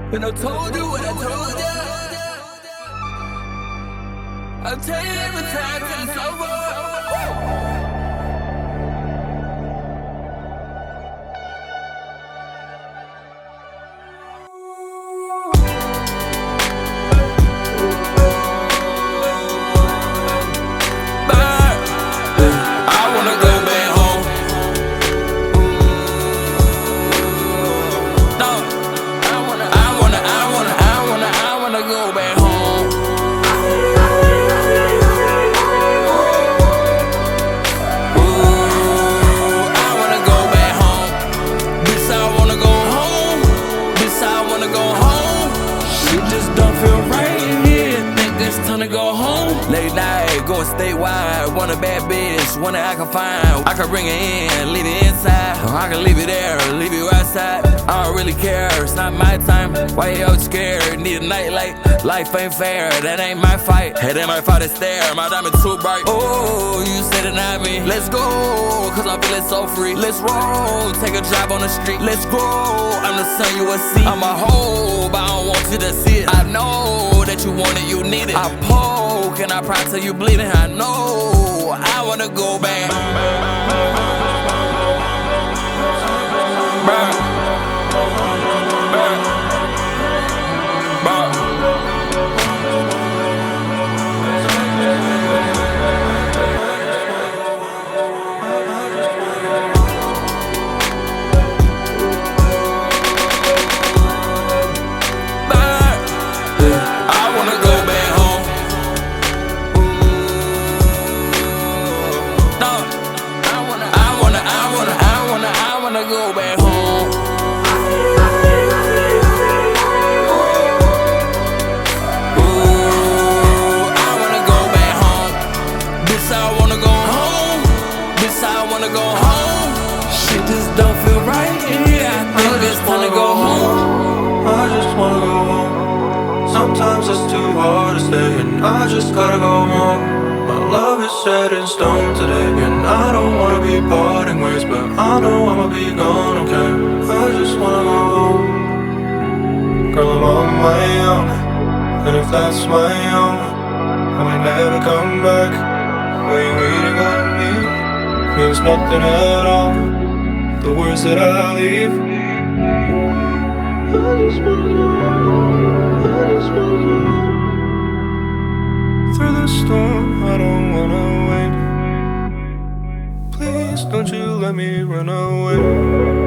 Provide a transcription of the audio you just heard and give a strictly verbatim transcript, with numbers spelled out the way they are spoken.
And I told you what I told ya. I'll tell you every time till it's over. To go home. Late night, going statewide. Want a bad bitch, one that I can find. I can bring her in, leave it inside. Or I can leave it there, leave it outside. I don't really care, it's not my time. Why you out scared? Need a nightlight. Life ain't fair, that ain't my fight. Hey, that my fight is there, my diamond too bright. Oh, you said it not me. Let's go, cause I'm feeling so free. Let's roll, take a drive on the street. Let's go, I'm the son you will see. I'm a hoe, but I don't want you to see it. I know that you want it, you need it. I poke and I pry till you bleeding. I know I wanna go back. Burn. Burn. Burn. Go back home. Ooh, I wanna go back home. This I wanna go home. This I wanna go home. Shit just don't feel right in here. I think it's time to go home. I just wanna go home. Sometimes it's too hard to stay, and I just gotta go home. My love is set in stone today, and I don't wanna be parting ways, but I know I'ma be gone, okay? I just wanna go home. Girl, I'm on my own, and if that's my own, I might never come back. Where you waiting on me means nothing at all. The words that I leave, I just wanna go home. I just wanna go home. Through the storm, I don't wanna wait. Please don't you let me run away.